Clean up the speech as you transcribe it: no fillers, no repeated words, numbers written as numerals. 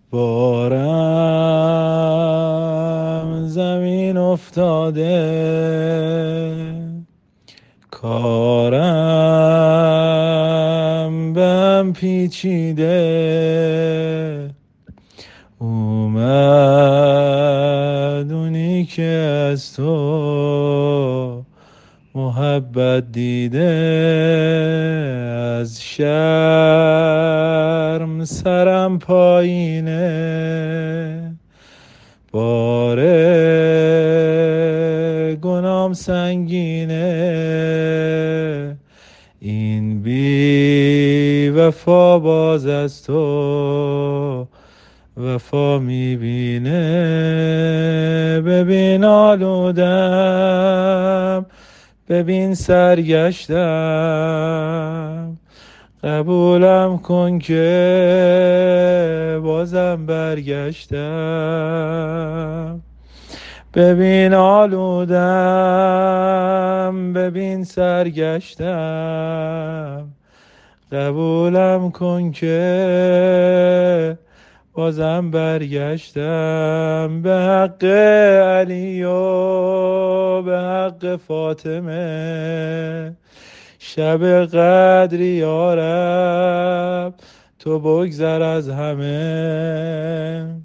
بارم زمین افتاده، کارم بهم پیچیده. اومد اونی که از تو محبت دیده، از شرم سرم پایینه، بار گنام سنگینه. این بی وفا باز از تو وفا میبینه. ببین آلودم، ببین سرگشتم، قبولم کن که بازم برگشتم. ببین آلودم، ببین سرگشتم، قبولم کن که بازم برگشتم. به حق علی و به حق فاطمه، شب قدری یارب تو بگذر از همه.